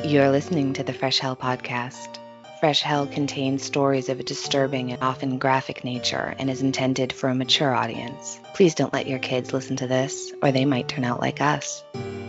You're listening to the Fresh Hell podcast. Fresh Hell contains stories of a disturbing and often graphic nature and is intended for a mature audience. Please don't let your kids listen to this, or they might turn out like us.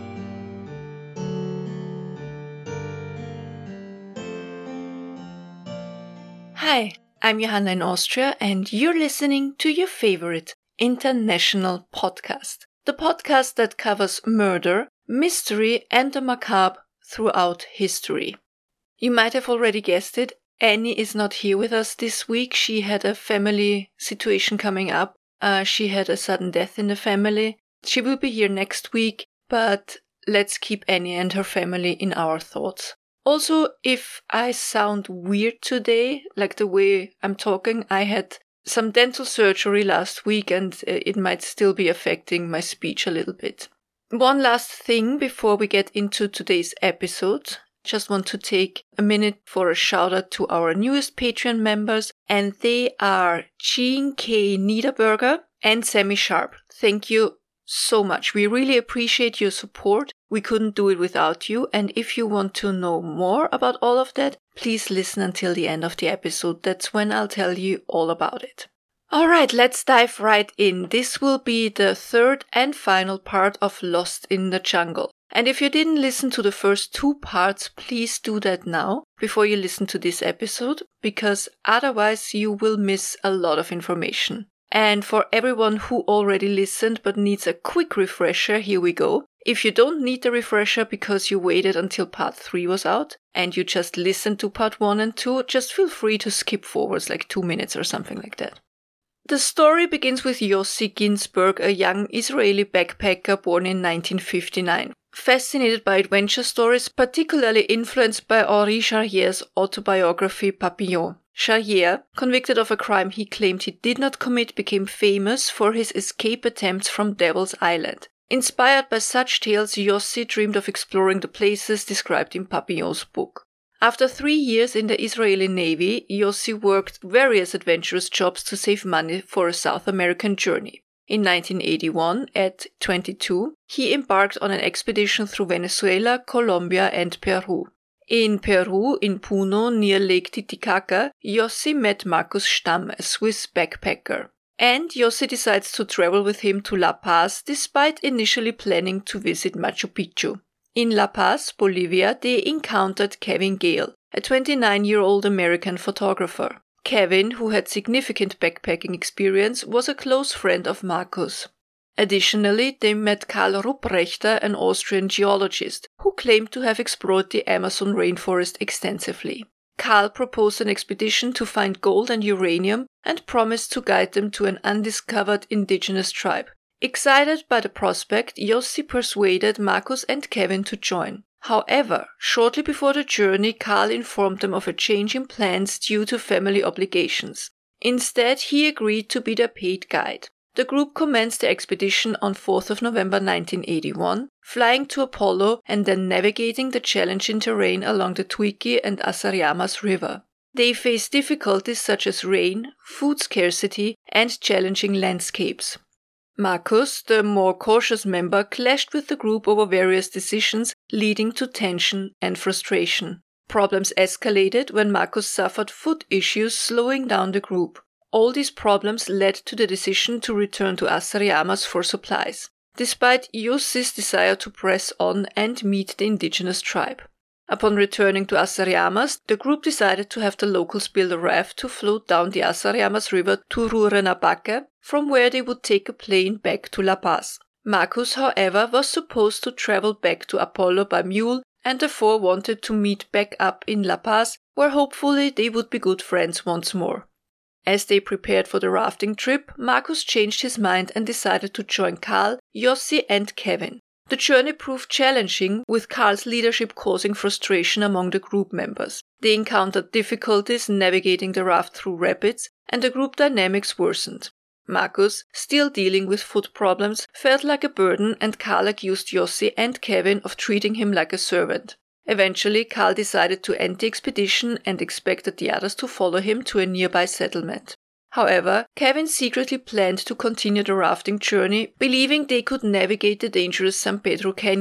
Hi, I'm Johanna in Austria, and you're listening to your favorite international podcast. The podcast that covers murder, mystery, and the macabre throughout history. You might have already guessed it, Annie is not here with us this week. She had a family situation coming up. She had a sudden death in the family. She will be here next week, but let's keep Annie and her family in our thoughts. Also, if I sound weird today, like the way I'm talking, I had some dental surgery last week and it might still be affecting my speech a little bit. One last thing before we get into today's episode. Just want to take a minute for a shout out to our newest Patreon members, and they are Jean K. Niederberger and Sammy Sharp. Thank you so much. We really appreciate your support. We couldn't do it without you, and if you want to know more about all of that, please listen until the end of the episode. That's when I'll tell you all about it. Alright, let's dive right in. This will be the third and final part of Lost in the Jungle. And if you didn't listen to the first two parts, please do that now, before you listen to this episode, because otherwise you will miss a lot of information. And for everyone who already listened but needs a quick refresher, here we go. If you don't need the refresher because you waited until part 3 was out, and you just listened to part 1 and 2, just feel free to skip forwards like 2 minutes or something like that. The story begins with Yossi Ginsberg, a young Israeli backpacker born in 1959. Fascinated by adventure stories, particularly influenced by Henri Charrier's autobiography Papillon. Charrier, convicted of a crime he claimed he did not commit, became famous for his escape attempts from Devil's Island. Inspired by such tales, Yossi dreamed of exploring the places described in Papillon's book. After 3 years in the Israeli Navy, Yossi worked various adventurous jobs to save money for a South American journey. In 1981, at 22, he embarked on an expedition through Venezuela, Colombia, and Peru. In Peru, in Puno, near Lake Titicaca, Yossi met Markus Stamm, a Swiss backpacker. And Yossi decides to travel with him to La Paz, despite initially planning to visit Machu Picchu. In La Paz, Bolivia, they encountered Kevin Gale, a 29-year-old American photographer. Kevin, who had significant backpacking experience, was a close friend of Markus. Additionally, they met Karl Rupprechter, an Austrian geologist, who claimed to have explored the Amazon rainforest extensively. Karl proposed an expedition to find gold and uranium and promised to guide them to an undiscovered indigenous tribe. Excited by the prospect, Yossi persuaded Markus and Kevin to join. However, shortly before the journey, Karl informed them of a change in plans due to family obligations. Instead, he agreed to be their paid guide. The group commenced the expedition on 4th of November 1981, flying to Apollo and then navigating the challenging terrain along the Tuiki and Asariamas River. They faced difficulties such as rain, food scarcity, and challenging landscapes. Markus, the more cautious member, clashed with the group over various decisions, leading to tension and frustration. Problems escalated when Markus suffered foot issues, slowing down the group. All these problems led to the decision to return to Asariamas for supplies, despite Yossi's desire to press on and meet the indigenous tribe. Upon returning to Asariamas, the group decided to have the locals build a raft to float down the Asariamas River to Rurrenabaque, from where they would take a plane back to La Paz. Markus, however, was supposed to travel back to Apollo by mule and therefore wanted to meet back up in La Paz, where hopefully they would be good friends once more. As they prepared for the rafting trip, Markus changed his mind and decided to join Karl, Yossi, and Kevin. The journey proved challenging, with Karl's leadership causing frustration among the group members. They encountered difficulties navigating the raft through rapids, and the group dynamics worsened. Markus, still dealing with foot problems, felt like a burden, and Karl accused Yossi and Kevin of treating him like a servant. Eventually, Karl decided to end the expedition and expected the others to follow him to a nearby settlement. However, Kevin secretly planned to continue the rafting journey, believing they could navigate the dangerous San Pedro Canyon,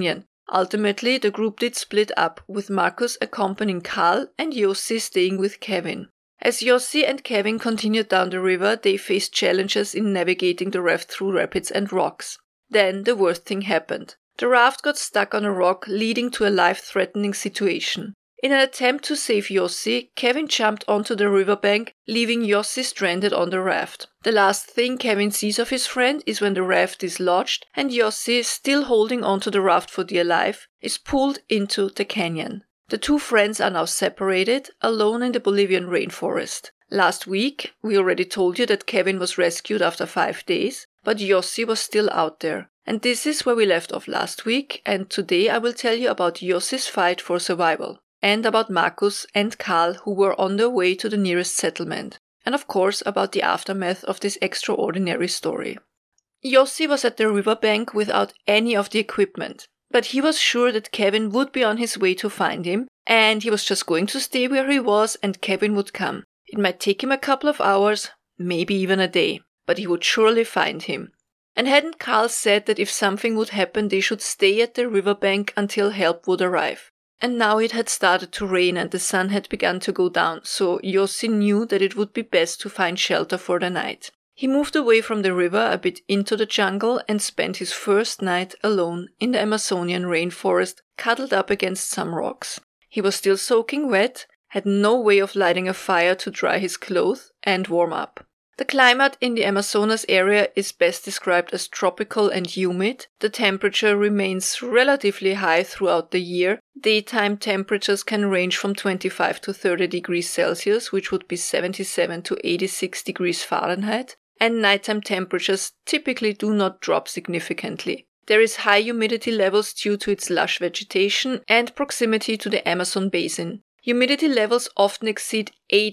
Ultimately, the group did split up, with Markus accompanying Karl and Yossi staying with Kevin. As Yossi and Kevin continued down the river, they faced challenges in navigating the raft through rapids and rocks. Then the worst thing happened. The raft got stuck on a rock, leading to a life-threatening situation. In an attempt to save Yossi, Kevin jumped onto the riverbank, leaving Yossi stranded on the raft. The last thing Kevin sees of his friend is when the raft is lodged and Yossi, still holding onto the raft for dear life, is pulled into the canyon. The two friends are now separated, alone in the Bolivian rainforest. Last week, we already told you that Kevin was rescued after 5 days, but Yossi was still out there. And this is where we left off last week, and today I will tell you about Yossi's fight for survival, and about Markus and Karl, who were on their way to the nearest settlement, and of course about the aftermath of this extraordinary story. Yossi was at the riverbank without any of the equipment, but he was sure that Kevin would be on his way to find him, and he was just going to stay where he was and Kevin would come. It might take him a couple of hours, maybe even a day, but he would surely find him. And hadn't Karl said that if something would happen they should stay at the riverbank until help would arrive? And now it had started to rain and the sun had begun to go down, so Yossi knew that it would be best to find shelter for the night. He moved away from the river a bit into the jungle and spent his first night alone in the Amazonian rainforest, cuddled up against some rocks. He was still soaking wet, had no way of lighting a fire to dry his clothes and warm up. The climate in the Amazonas area is best described as tropical and humid. The temperature remains relatively high throughout the year. Daytime temperatures can range from 25 to 30 degrees Celsius, which would be 77 to 86 degrees Fahrenheit, and nighttime temperatures typically do not drop significantly. There is high humidity levels due to its lush vegetation and proximity to the Amazon basin. Humidity levels often exceed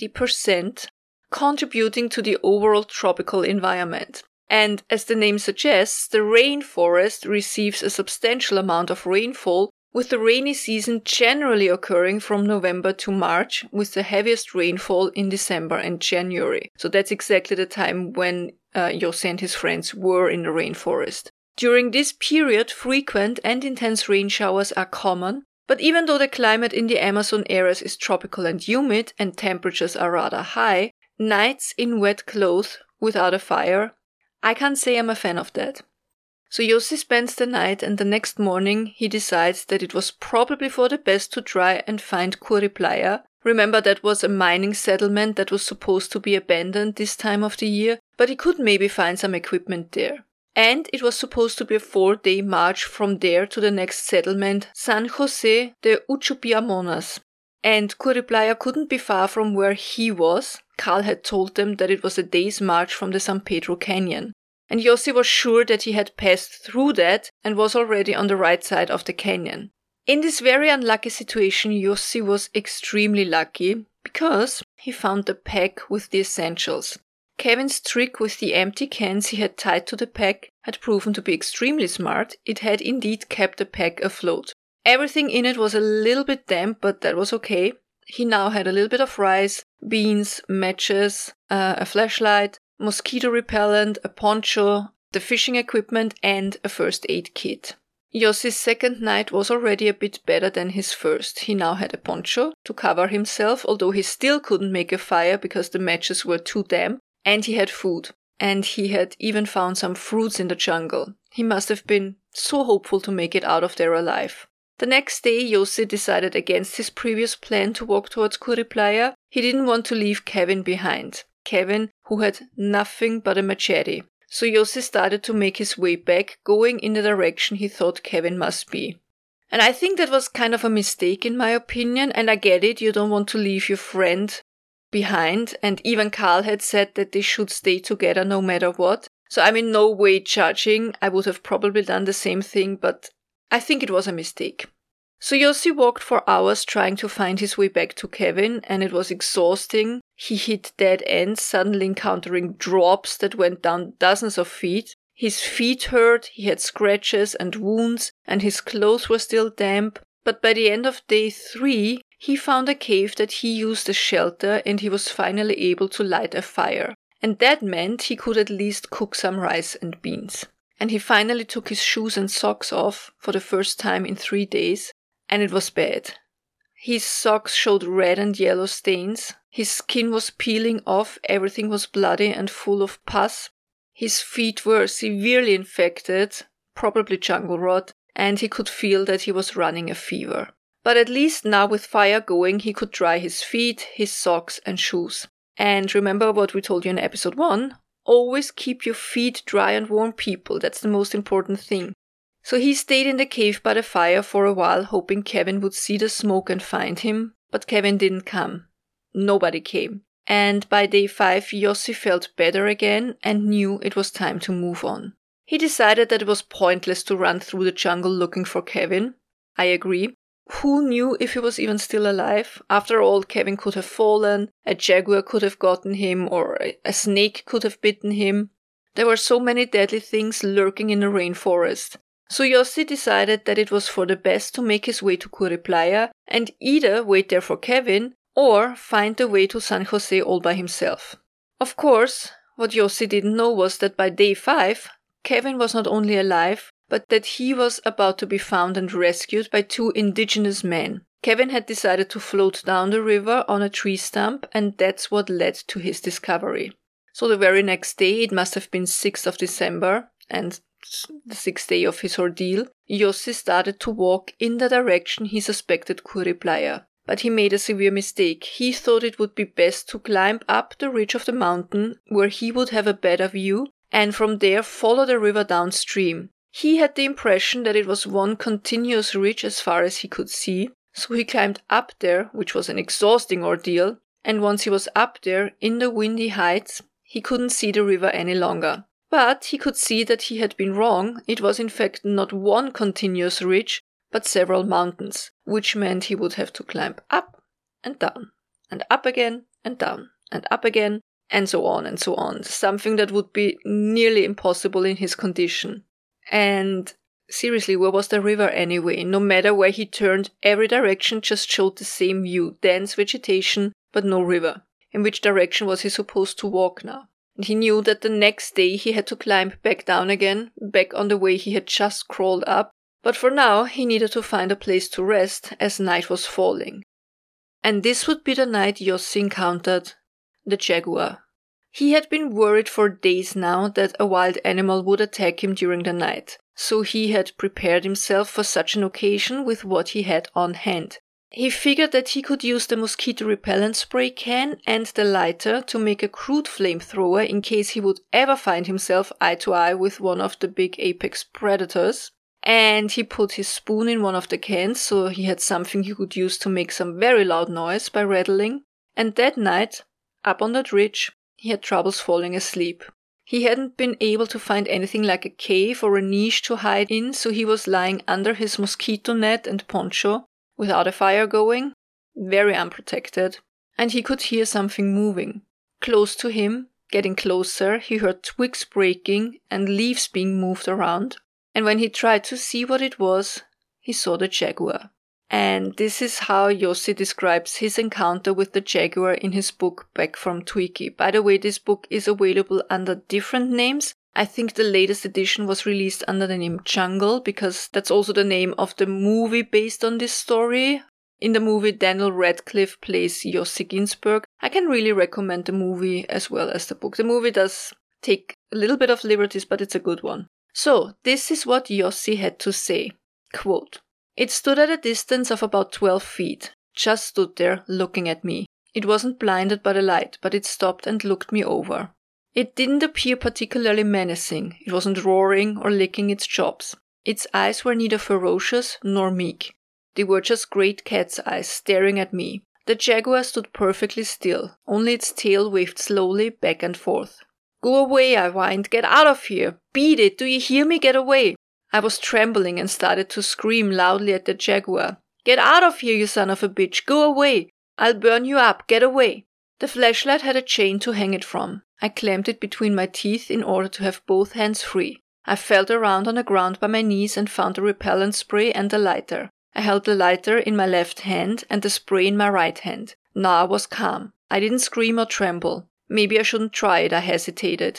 80%, contributing to the overall tropical environment. And as the name suggests, the rainforest receives a substantial amount of rainfall, with the rainy season generally occurring from November to March, with the heaviest rainfall in December and January. So that's exactly the time when Yossi and his friends were in the rainforest. During this period, frequent and intense rain showers are common, but even though the climate in the Amazon areas is tropical and humid and temperatures are rather high, nights in wet clothes without a fire, I can't say I'm a fan of that. So Yossi spends the night and the next morning he decides that it was probably for the best to try and find Curiplayá. Remember, that was a mining settlement that was supposed to be abandoned this time of the year, but he could maybe find some equipment there. And it was supposed to be a 4-day march from there to the next settlement, San José de Uchupiamonas. And Curiplayá couldn't be far from where he was. Karl had told them that it was a day's march from the San Pedro Canyon. And Yossi was sure that he had passed through that and was already on the right side of the canyon. In this very unlucky situation, Yossi was extremely lucky because he found the pack with the essentials. Kevin's trick with the empty cans he had tied to the pack had proven to be extremely smart. It had indeed kept the pack afloat. Everything in it was a little bit damp, but that was okay. He now had a little bit of rice, beans, matches, a flashlight, mosquito repellent, a poncho, the fishing equipment, and a first aid kit. Yossi's second night was already a bit better than his first. He now had a poncho to cover himself, although he still couldn't make a fire because the matches were too damp, and he had food. And he had even found some fruits in the jungle. He must have been so hopeful to make it out of there alive. The next day, Yossi decided against his previous plan to walk towards Curiplayá. He didn't want to leave Kevin behind. Kevin, who had nothing but a machete. So Yossi started to make his way back, going in the direction he thought Kevin must be. And I think that was kind of a mistake in my opinion, and I get it, you don't want to leave your friend behind, and even Karl had said that they should stay together no matter what. So I'm in no way judging, I would have probably done the same thing, but I think it was a mistake. So Yossi walked for hours trying to find his way back to Kevin, and it was exhausting. He hit dead ends, suddenly encountering drops that went down dozens of feet. His feet hurt, he had scratches and wounds, and his clothes were still damp. But by the end of day 3, he found a cave that he used as shelter, and he was finally able to light a fire. And that meant he could at least cook some rice and beans. and he finally took his shoes and socks off for the first time in 3 days, and it was bad. His socks showed red and yellow stains, his skin was peeling off, everything was bloody and full of pus, his feet were severely infected, probably jungle rot, and he could feel that he was running a fever. But at least now with fire going, he could dry his feet, his socks and shoes. And remember what we told you in episode 1, always keep your feet dry and warm, people, that's the most important thing. So he stayed in the cave by the fire for a while, hoping Kevin would see the smoke and find him, but Kevin didn't come. Nobody came. And by day 5, Yossi felt better again and knew it was time to move on. He decided that it was pointless to run through the jungle looking for Kevin. I agree. Who knew if he was even still alive? After all, Kevin could have fallen, a jaguar could have gotten him, or a snake could have bitten him. There were so many deadly things lurking in the rainforest. So Yossi decided that it was for the best to make his way to Curreplaya and either wait there for Kevin or find the way to San Jose all by himself. Of course, what Yossi didn't know was that by day 5, Kevin was not only alive, but that he was about to be found and rescued by 2 indigenous men. Kevin had decided to float down the river on a tree stump, and that's what led to his discovery. So the very next day, it must have been 6th of December, and the 6th day of his ordeal, Yossi started to walk in the direction he suspected Curreplaya. But he made a severe mistake. He thought it would be best to climb up the ridge of the mountain, where he would have a better view, and from there follow the river downstream. He had the impression that it was one continuous ridge as far as he could see, so he climbed up there, which was an exhausting ordeal, and once he was up there, in the windy heights, he couldn't see the river any longer. But he could see that he had been wrong. It was in fact not one continuous ridge, but several mountains, which meant he would have to climb up and down, and up again, and down, and up again, and so on and so on. Something that would be nearly impossible in his condition. And seriously, where was the river anyway? No matter where he turned, every direction just showed the same view, dense vegetation, but no river. In which direction was he supposed to walk now? And he knew that the next day he had to climb back down again, back on the way he had just crawled up, but for now he needed to find a place to rest as night was falling. And this would be the night Yossi encountered the jaguar. He had been worried for days now that a wild animal would attack him during the night, so he had prepared himself for such an occasion with what he had on hand. He figured that he could use the mosquito repellent spray can and the lighter to make a crude flamethrower in case he would ever find himself eye to eye with one of the big apex predators. And he put his spoon in one of the cans so he had something he could use to make some very loud noise by rattling. And that night, up on that ridge, he had troubles falling asleep. He hadn't been able to find anything like a cave or a niche to hide in, so he was lying under his mosquito net and poncho, without a fire going, very unprotected, and he could hear something moving. Close to him, getting closer, he heard twigs breaking and leaves being moved around, and when he tried to see what it was, he saw the jaguar. And this is how Yossi describes his encounter with the jaguar in his book Back from Twiki. By the way, this book is available under different names. I think the latest edition was released under the name Jungle, because that's also the name of the movie based on this story. In the movie, Daniel Radcliffe plays Yossi Ginsberg. I can really recommend the movie as well as the book. The movie does take a little bit of liberties, but it's a good one. So, this is what Yossi had to say. Quote, "It stood at a distance of about 12 feet, just stood there looking at me. It wasn't blinded by the light, but it stopped and looked me over. It didn't appear particularly menacing. It wasn't roaring or licking its chops. Its eyes were neither ferocious nor meek. They were just great cat's eyes staring at me. The jaguar stood perfectly still. Only its tail waved slowly back and forth. 'Go away,' I whined. 'Get out of here! Beat it! Do you hear me? Get away!' I was trembling and started to scream loudly at the jaguar. 'Get out of here, you son of a bitch! Go away! I'll burn you up! Get away!' The flashlight had a chain to hang it from. I clamped it between my teeth in order to have both hands free. I felt around on the ground by my knees and found the repellent spray and the lighter. I held the lighter in my left hand and the spray in my right hand. Now I was calm. I didn't scream or tremble. Maybe I shouldn't try it, I hesitated.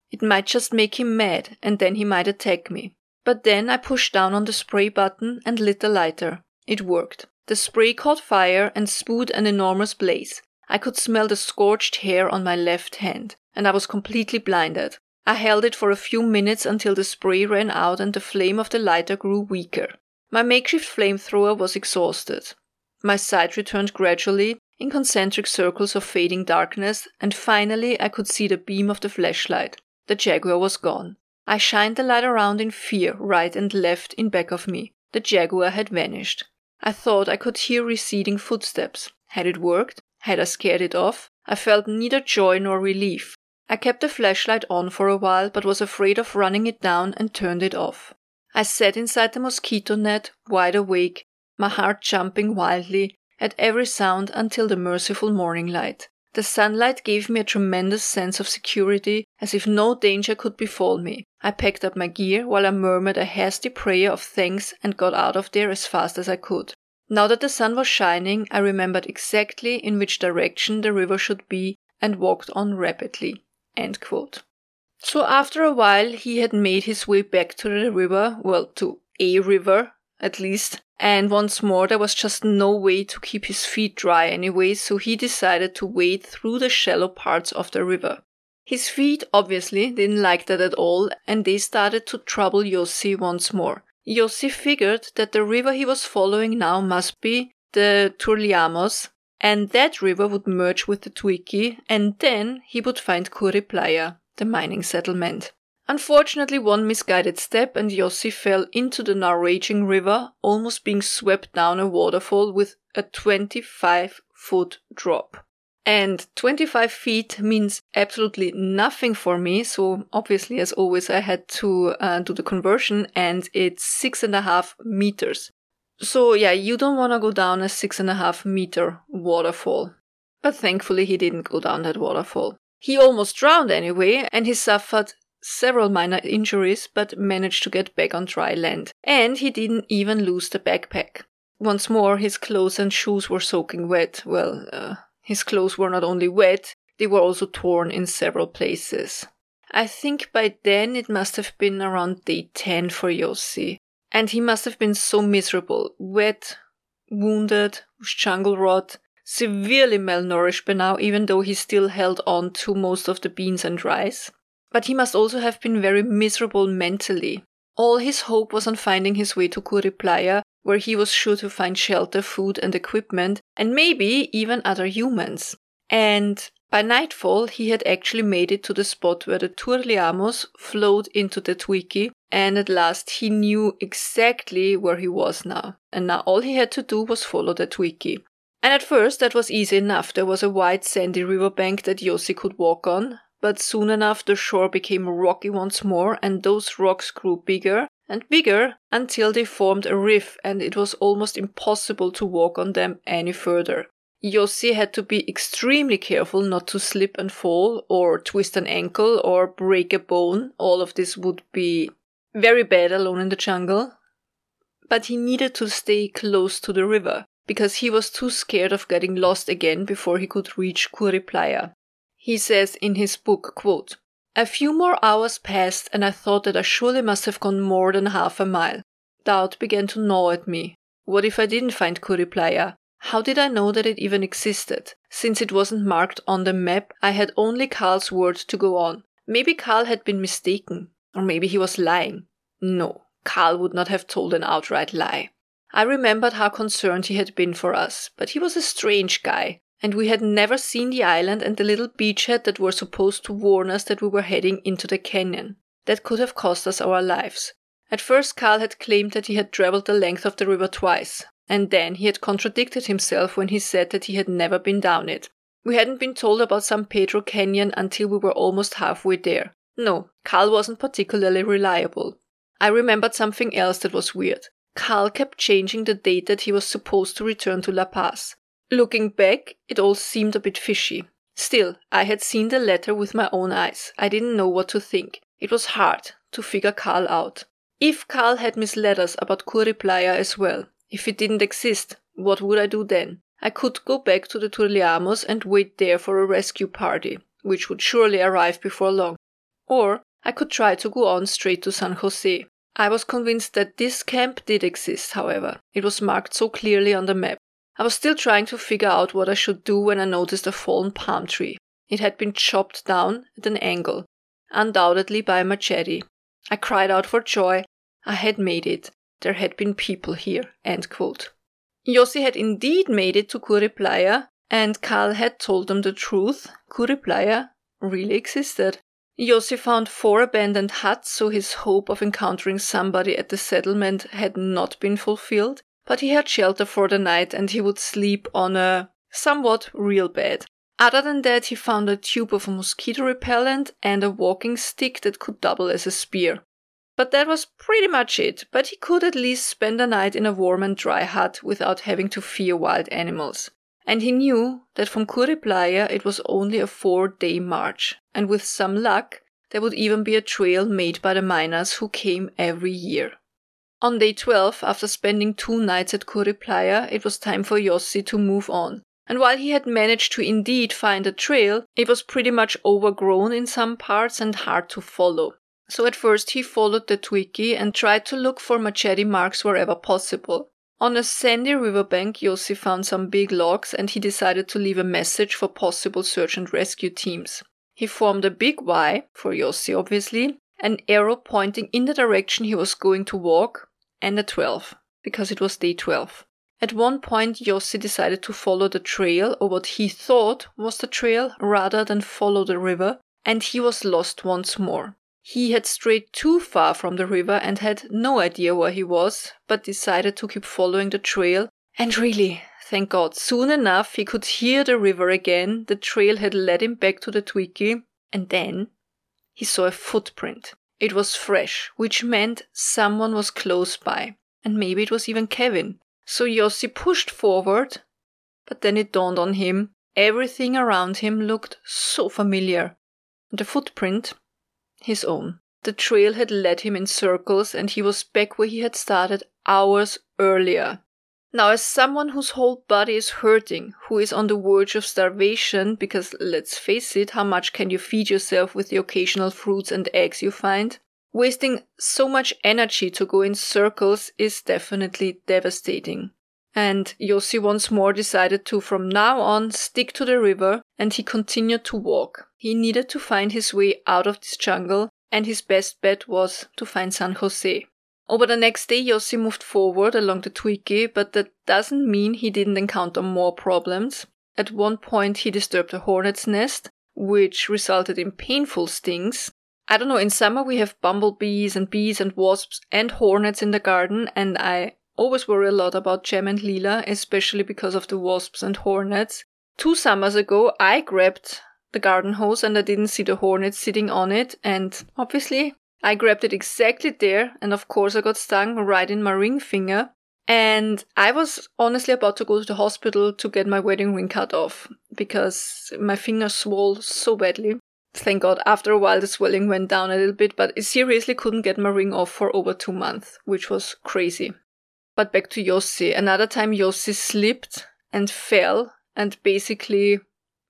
It might just make him mad, and then he might attack me. But then I pushed down on the spray button and lit the lighter. It worked. The spray caught fire and spewed an enormous blaze. I could smell the scorched hair on my left hand, and I was completely blinded. I held it for a few minutes until the spray ran out and the flame of the lighter grew weaker. My makeshift flamethrower was exhausted. My sight returned gradually, in concentric circles of fading darkness, and finally I could see the beam of the flashlight. The jaguar was gone. I shined the light around in fear, right and left in back of me. The jaguar had vanished. I thought I could hear receding footsteps. Had it worked? Had I scared it off? I felt neither joy nor relief. I kept the flashlight on for a while, but was afraid of running it down and turned it off. I sat inside the mosquito net, wide awake, my heart jumping wildly at every sound until the merciful morning light. The sunlight gave me a tremendous sense of security, as if no danger could befall me. I packed up my gear while I murmured a hasty prayer of thanks and got out of there as fast as I could. Now that the sun was shining, I remembered exactly in which direction the river should be and walked on rapidly." End quote. So after a while, he had made his way back to the river, well, to a river, at least, and once more there was just no way to keep his feet dry anyway, so he decided to wade through the shallow parts of the river. His feet obviously didn't like that at all, and they started to trouble Yossi once more. Yossi figured that the river he was following now must be the Turliamos, and that river would merge with the Tuiki, and then he would find Kuri Playa, the mining settlement. Unfortunately, one misguided step and Yossi fell into the now raging river, almost being swept down a waterfall with a 25-foot drop. And 25 feet means absolutely nothing for me, so obviously, as always, I had to do the conversion, and it's 6.5 meters. So yeah, you don't want to go down a 6.5 meter waterfall. But thankfully, he didn't go down that waterfall. He almost drowned anyway, and he suffered several minor injuries, but managed to get back on dry land. And he didn't even lose the backpack. Once more, his clothes and shoes were soaking wet. Well, his clothes were not only wet, they were also torn in several places. I think by then it must have been around day 10 for Yossi. And he must have been so miserable, wet, wounded, with jungle rot, severely malnourished by now, even though he still held on to most of the beans and rice. But he must also have been very miserable mentally. All his hope was on finding his way to Kuri Playa, where he was sure to find shelter, food and equipment, and maybe even other humans. And by nightfall, he had actually made it to the spot where the Turliamos flowed into the Tuiki, and at last he knew exactly where he was now. And now all he had to do was follow the Tuiki. And at first that was easy enough. There was a wide sandy riverbank that Yossi could walk on, but soon enough the shore became rocky once more, and those rocks grew bigger and bigger until they formed a riff, and it was almost impossible to walk on them any further. Yossi had to be extremely careful not to slip and fall, or twist an ankle, or break a bone. All of this would be very bad alone in the jungle. But he needed to stay close to the river, because he was too scared of getting lost again before he could reach Kuri Playa. He says in his book, quote, "A few more hours passed and I thought that I surely must have gone more than half a mile. Doubt began to gnaw at me. What if I didn't find Kuri Playa? How did I know that it even existed? Since it wasn't marked on the map, I had only Carl's word to go on. Maybe Carl had been mistaken. Or maybe he was lying. No, Carl would not have told an outright lie. I remembered how concerned he had been for us, but he was a strange guy, and we had never seen the island and the little beachhead that were supposed to warn us that we were heading into the canyon. That could have cost us our lives. At first Carl had claimed that he had traveled the length of the river twice, and then he had contradicted himself when he said that he had never been down it. We hadn't been told about San Pedro Canyon until we were almost halfway there. No, Carl wasn't particularly reliable. I remembered something else that was weird. Carl kept changing the date that he was supposed to return to La Paz. Looking back, it all seemed a bit fishy. Still, I had seen the letter with my own eyes. I didn't know what to think. It was hard to figure Carl out. If Carl had misled us about Kuri Playa as well, if it didn't exist, what would I do then? I could go back to the Turliamos and wait there for a rescue party, which would surely arrive before long. Or I could try to go on straight to San Jose. I was convinced that this camp did exist, however. It was marked so clearly on the map. I was still trying to figure out what I should do when I noticed a fallen palm tree. It had been chopped down at an angle, undoubtedly by a machete. I cried out for joy. I had made it. There had been people here. End quote. Yossi had indeed made it to Curry Playa, and Carl had told them the truth. Curry Playa really existed. Yossi found 4 abandoned huts, so his hope of encountering somebody at the settlement had not been fulfilled, but he had shelter for the night and he would sleep on a somewhat real bed. Other than that, he found a tube of mosquito repellent and a walking stick that could double as a spear. But that was pretty much it, but he could at least spend the night in a warm and dry hut without having to fear wild animals. And he knew that from Curry Playa it was only a 4-day march, and with some luck, there would even be a trail made by the miners who came every year. On day 12, after spending 2 nights at Curry Playa, it was time for Yossi to move on. And while he had managed to indeed find a trail, it was pretty much overgrown in some parts and hard to follow. So at first he followed the Twiki and tried to look for machete marks wherever possible. On a sandy riverbank, Yossi found some big logs and he decided to leave a message for possible search and rescue teams. He formed a big Y, for Yossi obviously, an arrow pointing in the direction he was going to walk, and a 12, because it was day 12. At one point, Yossi decided to follow the trail, or what he thought was the trail, rather than follow the river, and he was lost once more. He had strayed too far from the river and had no idea where he was, but decided to keep following the trail. And really, thank God, soon enough he could hear the river again. The trail had led him back to the Twiki, and then he saw a footprint. It was fresh, which meant someone was close by, and maybe it was even Kevin. So Yossi pushed forward, but then it dawned on him. Everything around him looked so familiar. The footprint, his own. The trail had led him in circles and he was back where he had started hours earlier. Now, as someone whose whole body is hurting, who is on the verge of starvation, because let's face it, how much can you feed yourself with the occasional fruits and eggs you find? Wasting so much energy to go in circles is definitely devastating. And Yossi once more decided to, from now on, stick to the river, and he continued to walk. He needed to find his way out of this jungle, and his best bet was to find San Jose. Over the next day, Yossi moved forward along the Twiki, but that doesn't mean he didn't encounter more problems. At one point, he disturbed a hornet's nest, which resulted in painful stings. I don't know, in summer we have bumblebees and bees and wasps and hornets in the garden, and I always worry a lot about Jem and Lila, especially because of the wasps and hornets. 2 summers ago, I grabbed the garden hose and I didn't see the hornet sitting on it, and obviously I grabbed it exactly there, and of course I got stung right in my ring finger. And I was honestly about to go to the hospital to get my wedding ring cut off, because my finger swelled so badly. Thank God, after a while the swelling went down a little bit, but I seriously couldn't get my ring off for over 2 months, which was crazy. But back to Yossi. Another time Yossi slipped and fell and basically,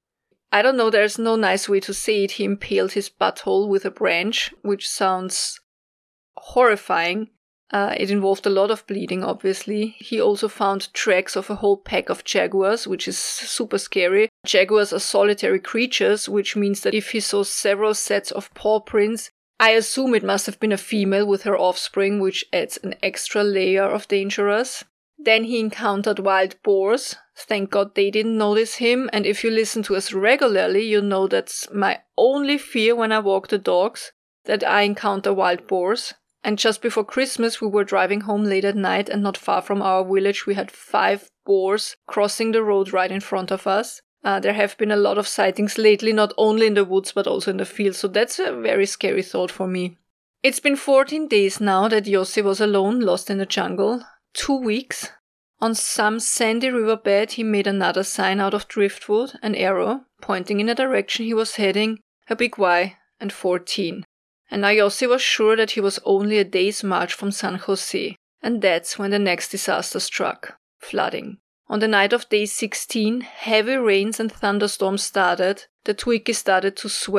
I don't know, there's no nice way to say it, he impaled his butthole with a branch, which sounds horrifying. It involved a lot of bleeding, obviously. He also found tracks of a whole pack of jaguars, which is super scary. Jaguars are solitary creatures, which means that if he saw several sets of paw prints, I assume it must have been a female with her offspring, which adds an extra layer of dangerous. Then he encountered wild boars. Thank God they didn't notice him, and if you listen to us regularly, you know that's my only fear when I walk the dogs, that I encounter wild boars. And just before Christmas, we were driving home late at night, and not far from our village, we had 5 boars crossing the road right in front of us. There have been a lot of sightings lately, not only in the woods, but also in the field, so that's a very scary thought for me. It's been 14 days now that Yossi was alone, lost in the jungle. 2 weeks. On some sandy riverbed, he made another sign out of driftwood, an arrow, pointing in the direction he was heading, a big Y, and 14. And now Yossi was sure that he was only a day's march from San Jose. And that's when the next disaster struck. Flooding. On the night of day 16, heavy rains and thunderstorms started. The Twiki started to swell.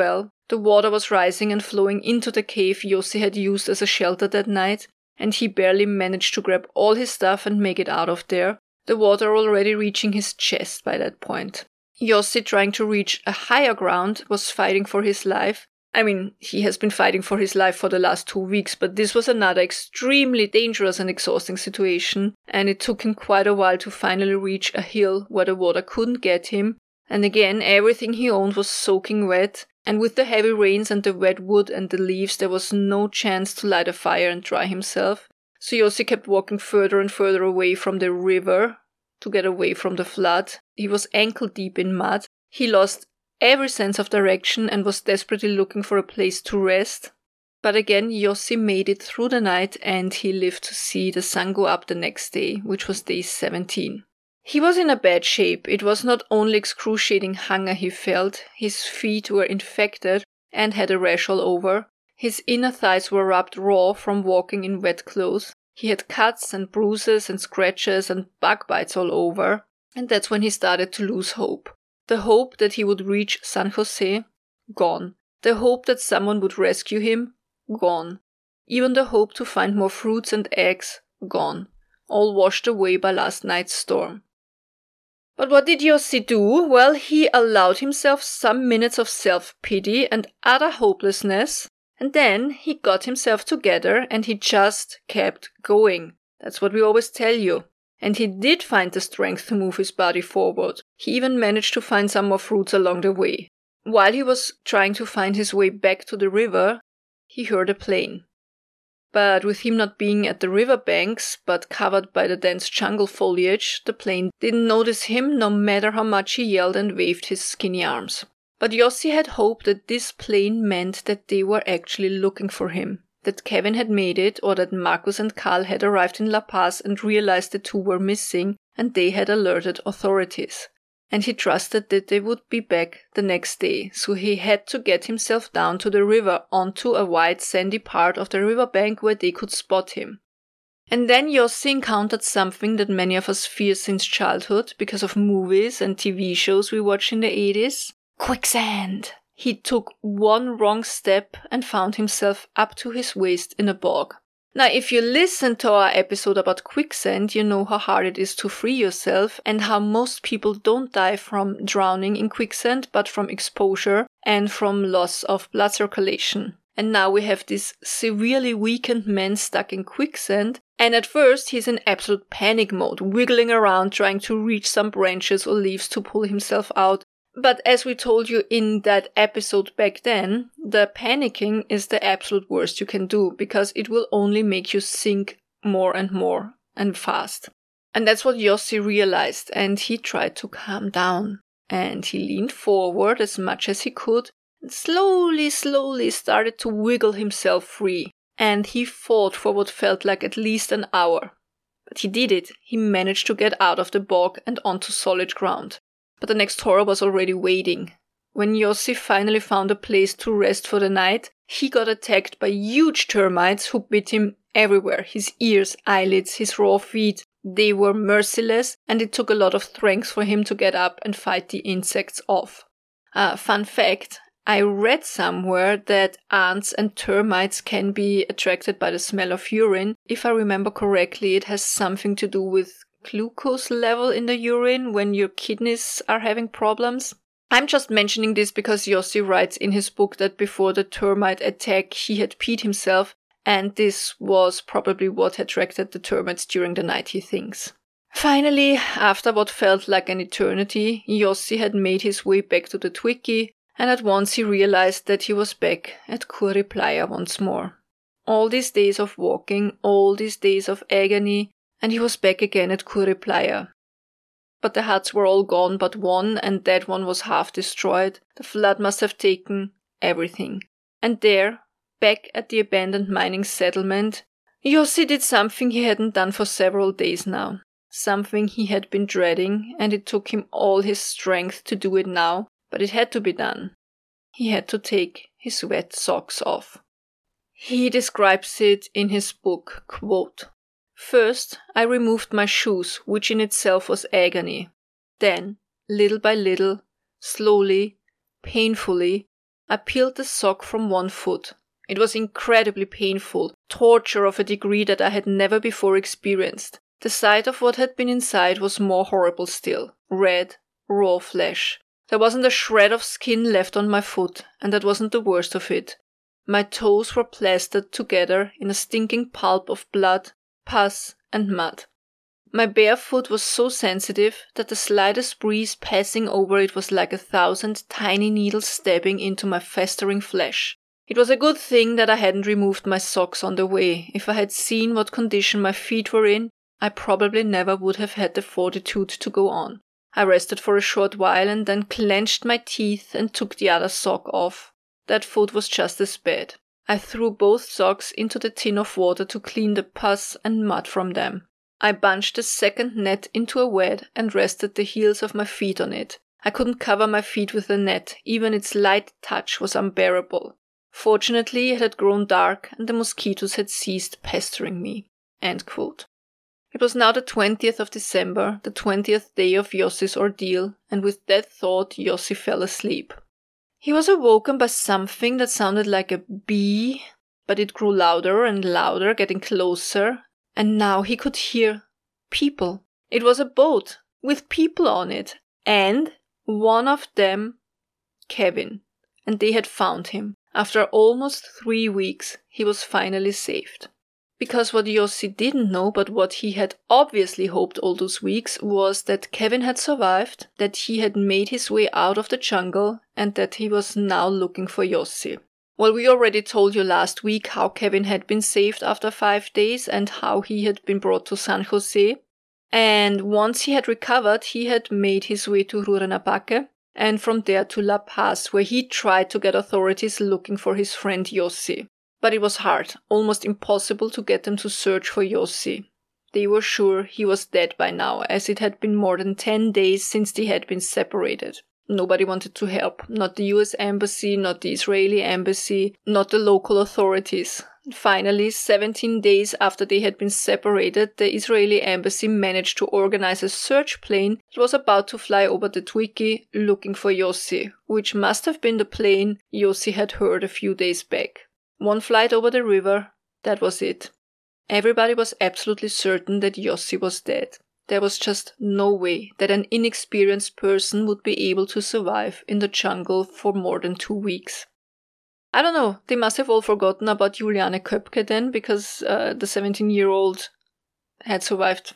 The water was rising and flowing into the cave Yossi had used as a shelter that night, and he barely managed to grab all his stuff and make it out of there, the water already reaching his chest by that point. Yossi, trying to reach a higher ground, was fighting for his life. I mean, he has been fighting for his life for the last 2 weeks, but this was another extremely dangerous and exhausting situation, and it took him quite a while to finally reach a hill where the water couldn't get him. And again, everything he owned was soaking wet, and with the heavy rains and the wet wood and the leaves, there was no chance to light a fire and dry himself. So Yossi kept walking further and further away from the river to get away from the flood. He was ankle deep in mud. He lost every sense of direction and was desperately looking for a place to rest. But again, Yossi made it through the night and he lived to see the sun go up the next day, which was day 17. He was in a bad shape. It was not only excruciating hunger he felt, his feet were infected and had a rash all over. His inner thighs were rubbed raw from walking in wet clothes. He had cuts and bruises and scratches and bug bites all over. And that's when he started to lose hope. The hope that he would reach San Jose? Gone. The hope that someone would rescue him? Gone. Even the hope to find more fruits and eggs? Gone. All washed away by last night's storm. But what did Yossi do? Well, he allowed himself some minutes of self-pity and utter hopelessness, and then he got himself together and he just kept going. That's what we always tell you. And he did find the strength to move his body forward. He even managed to find some more fruits along the way. While he was trying to find his way back to the river, he heard a plane. But with him not being at the river banks, but covered by the dense jungle foliage, the plane didn't notice him no matter how much he yelled and waved his skinny arms. But Yossi had hoped that this plane meant that they were actually looking for him, that Kevin had made it, or that Marcus and Carl had arrived in La Paz and realized the two were missing, and they had alerted authorities. And he trusted that they would be back the next day, so he had to get himself down to the river onto a wide sandy part of the riverbank where they could spot him. And then Yossi encountered something that many of us fear since childhood because of movies and TV shows we watched in the 80s. Quicksand! He took one wrong step and found himself up to his waist in a bog. Now, if you listen to our episode about quicksand, you know how hard it is to free yourself and how most people don't die from drowning in quicksand, but from exposure and from loss of blood circulation. And now we have this severely weakened man stuck in quicksand, and at first he's in absolute panic mode, wiggling around trying to reach some branches or leaves to pull himself out. But as we told you in that episode back then, the panicking is the absolute worst you can do because it will only make you sink more and fast. And that's what Yossi realized, and he tried to calm down. And he leaned forward as much as he could and slowly started to wiggle himself free. And he fought for what felt like at least an hour. But he did it. He managed to get out of the bog and onto solid ground. But the next horror was already waiting. When Yossi finally found a place to rest for the night, he got attacked by huge termites who bit him everywhere. His ears, eyelids, his raw feet. They were merciless, and it took a lot of strength for him to get up and fight the insects off. Fun fact, I read somewhere that ants and termites can be attracted by the smell of urine. If I remember correctly, it has something to do with glucose level in the urine when your kidneys are having problems. I'm just mentioning this because Yossi writes in his book that before the termite attack he had peed himself, and this was probably what attracted the termites during the night, he thinks. Finally, after what felt like an eternity, Yossi had made his way back to the Twiki, and at once he realized that he was back at Curry Playa once more. All these days of walking, all these days of agony, and he was back again at Curry Playa. But the huts were all gone but one, and that one was half destroyed. The flood must have taken everything. And there, back at the abandoned mining settlement, Yossi did something he hadn't done for several days now. Something he had been dreading, and it took him all his strength to do it now, but it had to be done. He had to take his wet socks off. He describes it in his book, quote, "First, I removed my shoes, which in itself was agony. Then, little by little, slowly, painfully, I peeled the sock from one foot. It was incredibly painful, torture of a degree that I had never before experienced. The sight of what had been inside was more horrible still. Red, raw flesh. There wasn't a shred of skin left on my foot, and that wasn't the worst of it. My toes were plastered together in a stinking pulp of blood, pus, and mud. My bare foot was so sensitive that the slightest breeze passing over it was like 1,000 tiny needles stabbing into my festering flesh. It was a good thing that I hadn't removed my socks on the way. If I had seen what condition my feet were in, I probably never would have had the fortitude to go on. I rested for a short while and then clenched my teeth and took the other sock off. That foot was just as bad. I threw both socks into the tin of water to clean the pus and mud from them. I bunched the second net into a wad and rested the heels of my feet on it. I couldn't cover my feet with the net. Even its light touch was unbearable. Fortunately, it had grown dark and the mosquitoes had ceased pestering me." End quote. It was now the 20th of December, the 20th day of Yossi's ordeal, and with that thought Yossi fell asleep. He was awoken by something that sounded like a bee, but it grew louder and louder, getting closer, and now he could hear people. It was a boat with people on it, and one of them, Kevin, and they had found him. After almost 3 weeks, he was finally saved. Because what Yossi didn't know, but what he had obviously hoped all those weeks, was that Kevin had survived, that he had made his way out of the jungle, and that he was now looking for Yossi. Well, we already told you last week how Kevin had been saved after 5 days and how he had been brought to San Jose. And once he had recovered, he had made his way to Rurrenabaque, and from there to La Paz, where he tried to get authorities looking for his friend Yossi. But it was hard, almost impossible to get them to search for Yossi. They were sure he was dead by now, as it had been more than 10 days since they had been separated. Nobody wanted to help, not the US embassy, not the Israeli embassy, not the local authorities. Finally, 17 days after they had been separated, the Israeli embassy managed to organize a search plane that was about to fly over the Twiki looking for Yossi, which must have been the plane Yossi had heard a few days back. 1 flight over the river, that was it. Everybody was absolutely certain that Yossi was dead. There was just no way that an inexperienced person would be able to survive in the jungle for more than 2 weeks. I don't know, they must have all forgotten about Juliane Köpke then, because the 17-year-old had survived,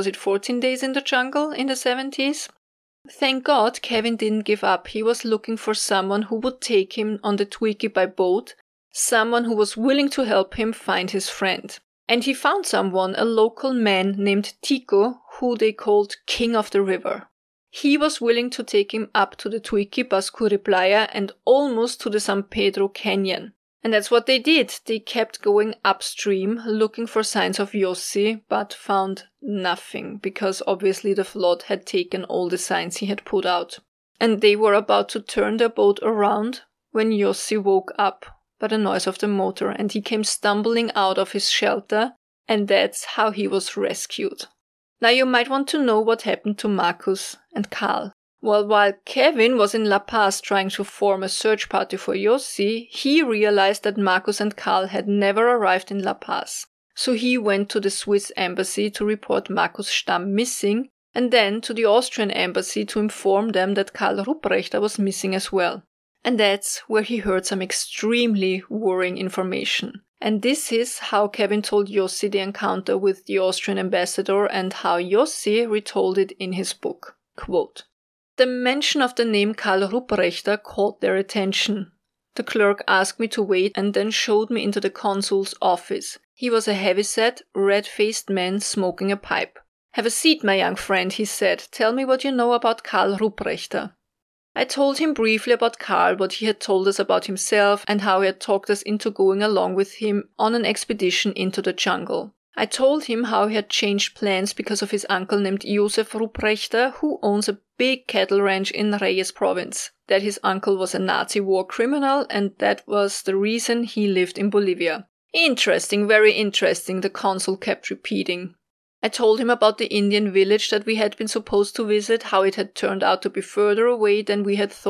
14 days in the jungle in the 70s? Thank God Kevin didn't give up. He was looking for someone who would take him on the Twiki by boat, someone who was willing to help him find his friend. And he found someone, a local man named Tico, who they called King of the River. He was willing to take him up to the Twiki, Bascuri Playa, and almost to the San Pedro Canyon. And that's what they did. They kept going upstream, looking for signs of Yossi, but found nothing, because obviously the flood had taken all the signs he had put out. And they were about to turn their boat around when Yossi woke up by the noise of the motor, and he came stumbling out of his shelter, and that's how he was rescued. Now you might want to know what happened to Marcus and Karl. Well, while Kevin was in La Paz trying to form a search party for Yossi, he realized that Marcus and Karl had never arrived in La Paz. So he went to the Swiss embassy to report Marcus Stamm missing, and then to the Austrian embassy to inform them that Karl Rupprechter was missing as well. And that's where he heard some extremely worrying information. And this is how Kevin told Yossi the encounter with the Austrian ambassador and how Yossi retold it in his book. Quote, "The mention of the name Karl Rupprechter caught their attention. The clerk asked me to wait and then showed me into the consul's office. He was a heavy-set, red-faced man smoking a pipe. 'Have a seat, my young friend,' he said. 'Tell me what you know about Karl Rupprechter.' I told him briefly about Karl, what he had told us about himself, and how he had talked us into going along with him on an expedition into the jungle. I told him how he had changed plans because of his uncle named Josef Rupprechter, who owns a big cattle ranch in Reyes province, that his uncle was a Nazi war criminal, and that was the reason he lived in Bolivia. 'Interesting, very interesting,' the consul kept repeating. I told him about the Indian village that we had been supposed to visit, how it had turned out to be further away than we had thought,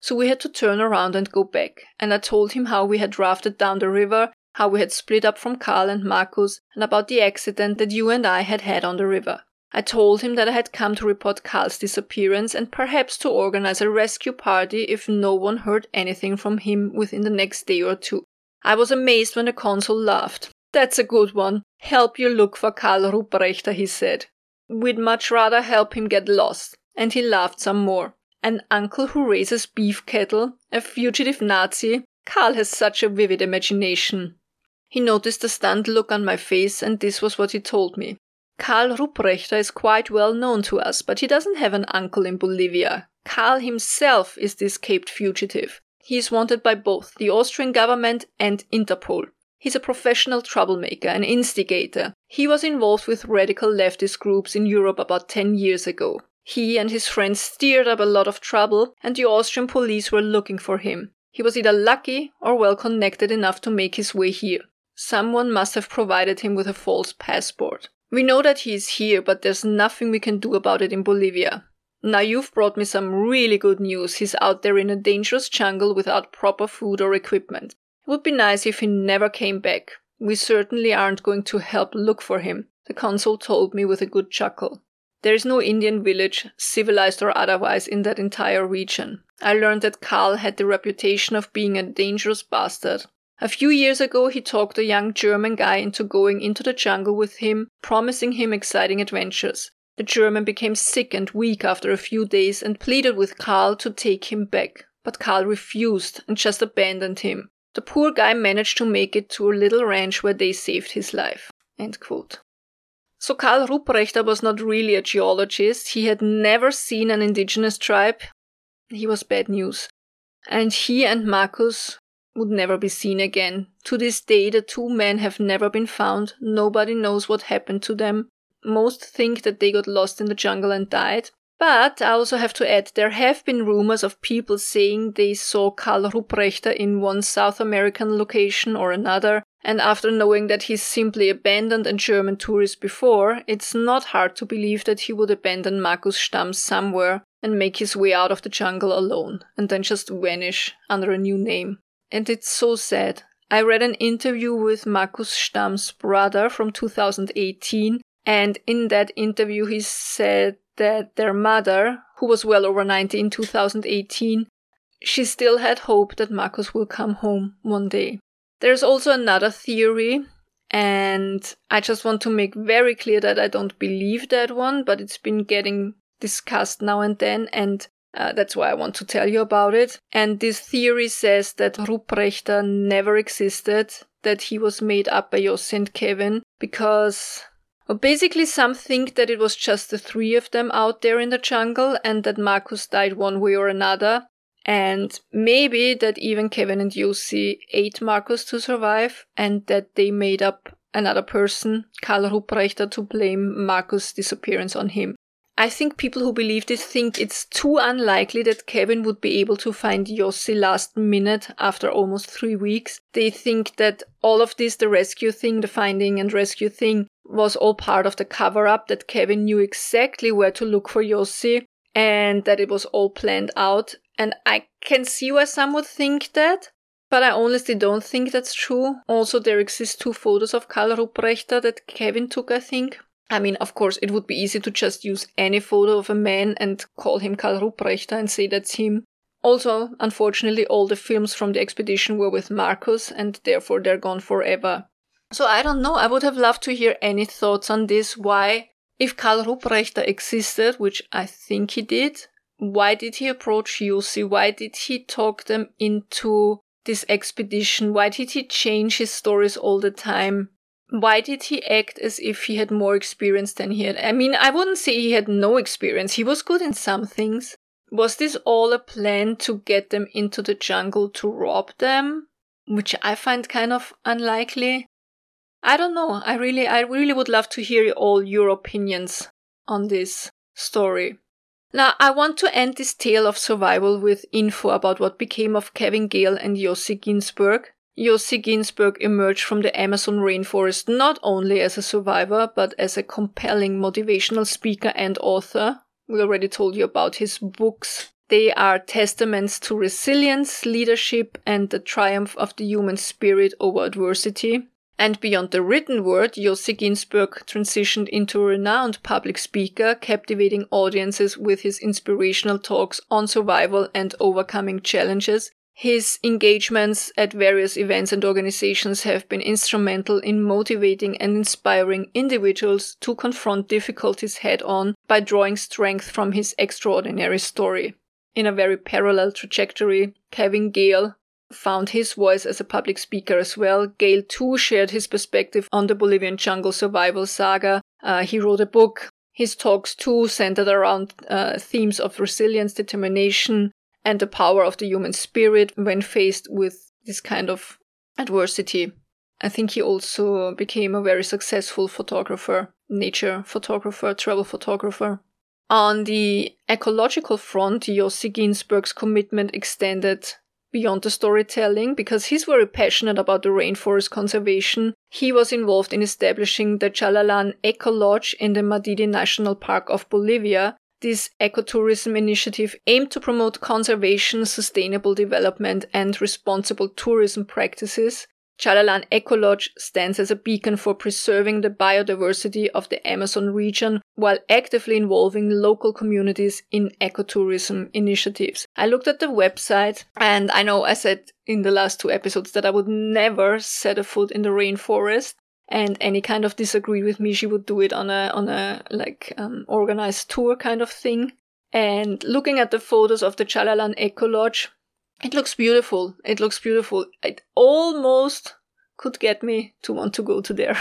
so we had to turn around and go back. And I told him how we had rafted down the river, how we had split up from Karl and Markus, and about the accident that you and I had had on the river. I told him that I had come to report Karl's disappearance and perhaps to organize a rescue party if no one heard anything from him within the next day or two. I was amazed when the consul laughed. "That's a good one. Help you look for Karl Ruprechter," he said. "We'd much rather help him get lost." And he laughed some more. "An uncle who raises beef cattle, a fugitive Nazi. Karl has such a vivid imagination." He noticed the stunned look on my face, and this was what he told me. "Karl Ruprechter is quite well known to us, but he doesn't have an uncle in Bolivia. Karl himself is the escaped fugitive. He is wanted by both the Austrian government and Interpol. He's a professional troublemaker, an instigator. He was involved with radical leftist groups in Europe about 10 years ago. He and his friends stirred up a lot of trouble, and the Austrian police were looking for him. He was either lucky or well connected enough to make his way here. Someone must have provided him with a false passport. We know that he is here, but there's nothing we can do about it in Bolivia. Now you've brought me some really good news. He's out there in a dangerous jungle without proper food or equipment. It would be nice if he never came back. We certainly aren't going to help look for him," the consul told me with a good chuckle. There is no Indian village, civilized or otherwise, in that entire region. I learned that Karl had the reputation of being a dangerous bastard. A few years ago, he talked a young German guy into going into the jungle with him, promising him exciting adventures. The German became sick and weak after a few days and pleaded with Karl to take him back. But Karl refused and just abandoned him. The poor guy managed to make it to a little ranch where they saved his life." End quote. So Karl Ruprechter was not really a geologist. He had never seen an indigenous tribe. He was bad news. And he and Markus would never be seen again. To this day, the two men have never been found. Nobody knows what happened to them. Most think that they got lost in the jungle and died. But I also have to add, there have been rumors of people saying they saw Karl Ruprechter in one South American location or another, and after knowing that he simply abandoned a German tourist before, it's not hard to believe that he would abandon Markus Stamm somewhere and make his way out of the jungle alone, and then just vanish under a new name. And it's so sad. I read an interview with Markus Stamm's brother from 2018, and in that interview he said that their mother, who was well over 90 in 2018, she still had hope that Markus will come home one day. There's also another theory, and I just want to make very clear that I don't believe that one, but it's been getting discussed now and then, and that's why I want to tell you about it. And this theory says that Ruprechter never existed, that he was made up by Jossi and Kevin, because basically some think that it was just the three of them out there in the jungle and that Markus died one way or another. And maybe that even Kevin and Jossi ate Markus to survive and that they made up another person, Karl Ruprechter, to blame Markus' disappearance on him. I think people who believe this think it's too unlikely that Kevin would be able to find Jossi last minute after almost 3 weeks. They think that all of this, the rescue thing, the finding and rescue thing, was all part of the cover-up, that Kevin knew exactly where to look for Jossi and that it was all planned out. And I can see why some would think that, but I honestly don't think that's true. Also, there exist 2 photos of Karl Ruprechter that Kevin took, I think. I mean, of course, it would be easy to just use any photo of a man and call him Karl Ruprechter and say that's him. Also, unfortunately, all the films from the expedition were with Markus, and therefore they're gone forever. So I don't know, I would have loved to hear any thoughts on this. Why, if Karl Ruprechter existed, which I think he did, why did he approach Jossi? Why did he talk them into this expedition? Why did he change his stories all the time? Why did he act as if he had more experience than he had? I mean, I wouldn't say he had no experience. He was good in some things. Was this all a plan to get them into the jungle to rob them? Which I find kind of unlikely. I don't know. I really would love to hear all your opinions on this story. Now, I want to end this tale of survival with info about what became of Kevin Gale and Jossi Ginsberg. Jossi Ginsberg emerged from the Amazon rainforest not only as a survivor, but as a compelling motivational speaker and author. We already told you about his books They are testaments to resilience, leadership, and the triumph of the human spirit over adversity. And beyond the written word, Yossi Ginsberg transitioned into a renowned public speaker, captivating audiences with his inspirational talks on survival and overcoming challenges. His engagements at various events and organizations have been instrumental in motivating and inspiring individuals to confront difficulties head-on by drawing strength from his extraordinary story. In a very parallel trajectory, Kevin Gale found his voice as a public speaker as well. Gale too shared his perspective on the Bolivian jungle survival saga. He wrote a book. His talks too centered around themes of resilience, determination, and the power of the human spirit when faced with this kind of adversity. I think he also became a very successful photographer, nature photographer, travel photographer. On the ecological front, Yossi Ginsberg's commitment extended beyond the storytelling because he's very passionate about the rainforest conservation. He was involved in establishing the Chalalan Eco Lodge in the Madidi National Park of Bolivia. This ecotourism initiative aimed to promote conservation, sustainable development, and responsible tourism practices. Chalalan Eco Lodge stands as a beacon for preserving the biodiversity of the Amazon region while actively involving local communities in ecotourism initiatives. I looked at the website, and I know I said in the last 2 episodes that I would never set a foot in the rainforest, and any kind of disagree with me, she would do it on a organized tour kind of thing. And looking at the photos of the Chalalan Eco Lodge, it looks beautiful. It looks beautiful. It almost could get me to want to go to there.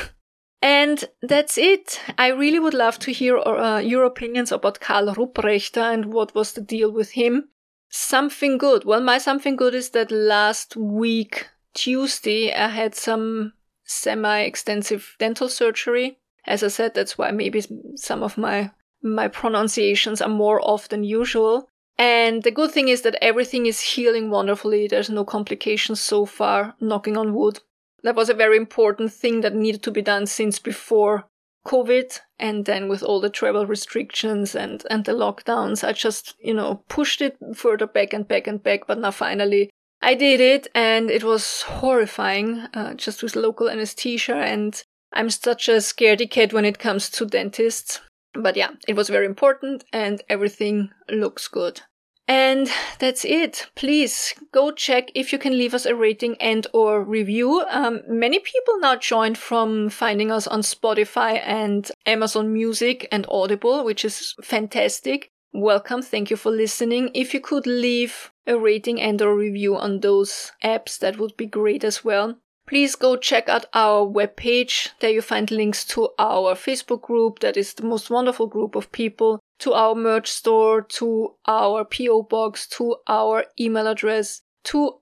And that's it. I really would love to hear your opinions about Karl Rupprechter and what was the deal with him. Something good. Well, my something good is that last week, Tuesday, I had some semi-extensive dental surgery. As I said, that's why maybe some of my pronunciations are more off than usual. And the good thing is that everything is healing wonderfully. There's no complications so far, knocking on wood. That was a very important thing that needed to be done since before COVID. And then with all the travel restrictions and the lockdowns, I just, pushed it further back and back and back. But now finally I did it, and it was horrifying, just with local anesthesia. And I'm such a scaredy cat when it comes to dentists. But yeah, it was very important and everything looks good. And that's it. Please go check if you can leave us a rating and or review. Many people now joined from finding us on Spotify and Amazon Music and Audible, which is fantastic. Welcome. Thank you for listening. If you could leave a rating and or review on those apps, that would be great as well. Please go check out our webpage. There you find links to our Facebook group. That is the most wonderful group of people. To our merch store, to our PO box, to our email address, to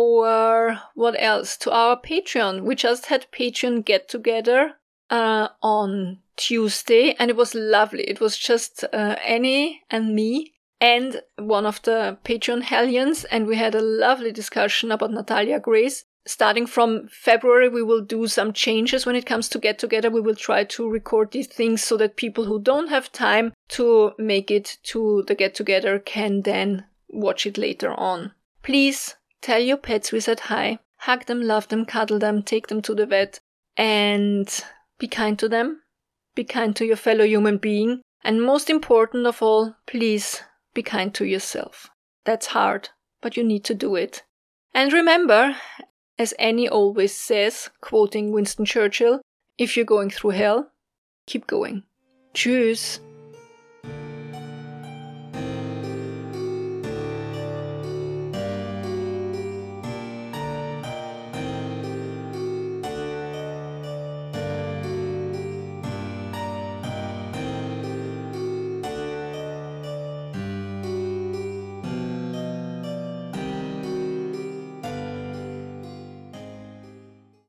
our, what else? To our Patreon. We just had Patreon get together on Tuesday, and it was lovely. It was just Annie and me and one of the Patreon hellions, and we had a lovely discussion about Natalia Grace. Starting from February, we will do some changes when it comes to Get Together. We will try to record these things so that people who don't have time to make it to the Get Together can then watch it later on. Please tell your pets we said hi. Hug them, love them, cuddle them, take them to the vet, and be kind to them. Be kind to your fellow human being. And most important of all, please be kind to yourself. That's hard, but you need to do it. And remember, as Annie always says, quoting Winston Churchill, if you're going through hell, keep going. Tschüss.